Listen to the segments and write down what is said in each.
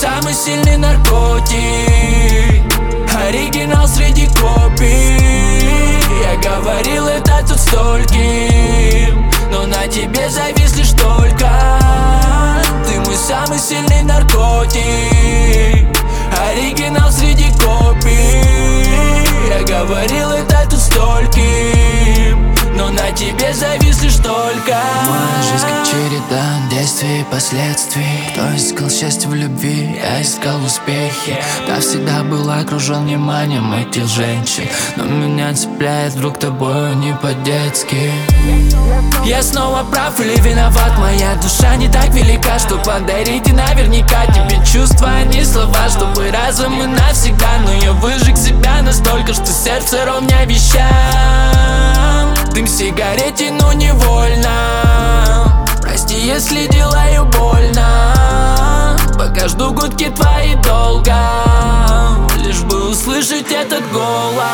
самый сильный наркотик, оригинал среди копий. Я говорил это тут стольким, но на тебе завис лишь только. Ты мой самый сильный наркотик, оригинал среди копий. Я говорил это тут стольким, но на тебе завис лишь только. Моя жизнь как череда действий и последствий. Кто искал счастье в любви, я искал успехи. Да, всегда был окружен вниманием этих женщин, но меня цепляет вдруг тобою не по-детски. Я снова прав или виноват? Моя душа не так велика, что подарить и наверняка тебе чувства, а не слова. Чтобы разом и навсегда, но я выжег себя настолько, что сердце ровня вещам. Дым сигарет тяну невольно, прости, если делаю больно. Пока жду гудки твои долго, лишь бы услышать этот голос.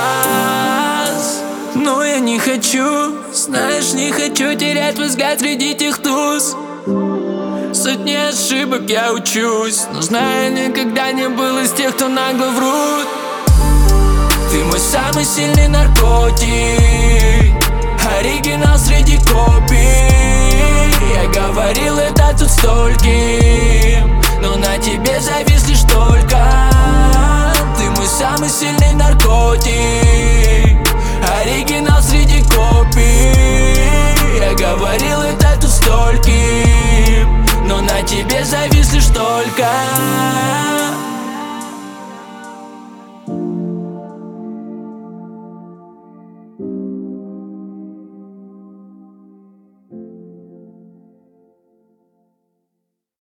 Но я не хочу, знаешь, не хочу терять твой взгляд среди тех туз. Сотни ошибок я учусь, но знаю, никогда не был из тех, кто нагло врут. Ты мой самый сильный наркотик, оригинал среди копий. Я говорил это тут стольким, но на тебе завис лишь только. Ты мой самый сильный наркотик, оригинал среди копий. Я говорил это тут стольким, но на тебе завис лишь только.